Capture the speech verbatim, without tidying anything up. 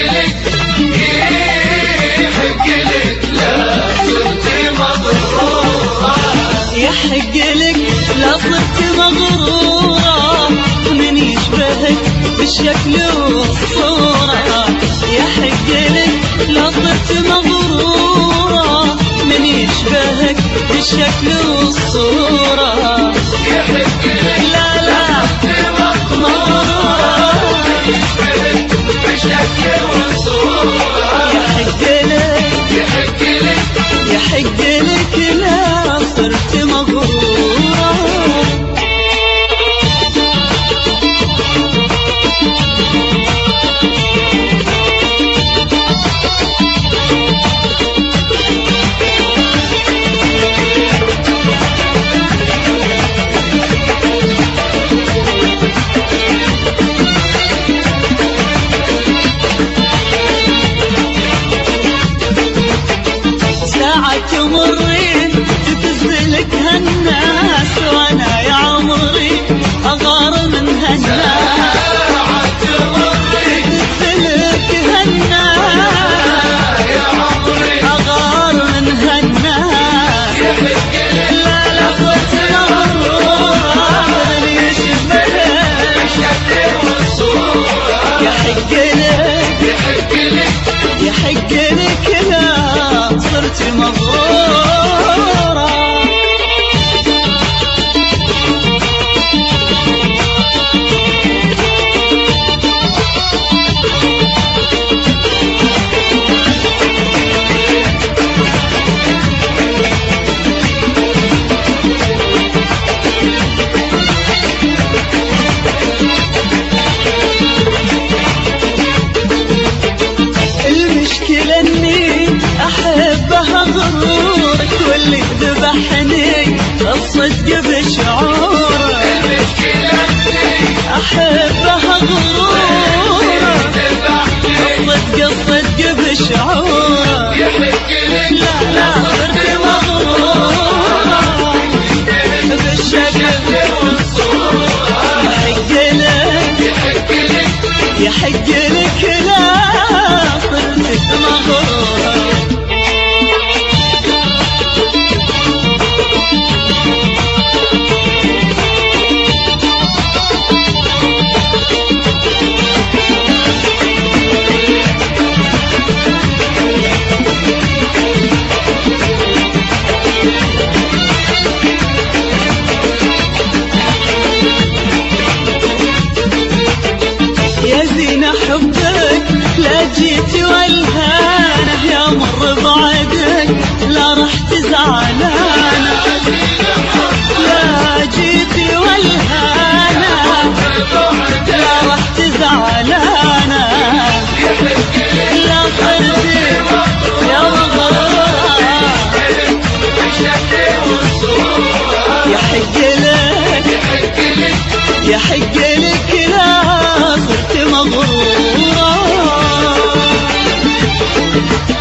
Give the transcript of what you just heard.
لك يحق لك لا صرت مغرورة، يحق لك لا صرت مغرورة، من يشبهك بالشكل والصورة. يحق لك لا صرت مغرورة، من يشبهك بالشكل والصورة. يحق لك لا لا مغرورة، يشبهك بالشكل والصورة. يحق لك يحق لك يحق لك لا صرت مغرورة. تمرين تتزلك هالناس، وانا يا عمري اغار من هالناس. تتزلك هالناس يا عمري اغار من هالناس. لا لا صرت مغرورة، من يشبهك بالشكل والصورة. يحق لك يحق لك يحق لك لا صرت مغرورة. المشكلة اني احبها غرورك، واللي ذبحني الصدق بشعورك. المشكلة اني احبها غرورك، ذبحني الصدق الصدق بشعورك. يحق لك لا لا صرت مغرورة بالشكل والصورة. يحق لك يحق لك يحق لك لا صرت مغرورة. يا زين حبك لا جيت والهانه، يا مر بعدك لا رحت زعلانه. لا جيت والهانه لا رحت زعلانه. لا صرت يا مغرورة بالشكل والصورة. يحق لك يحق لك يحق لك لا صرت مغرورة.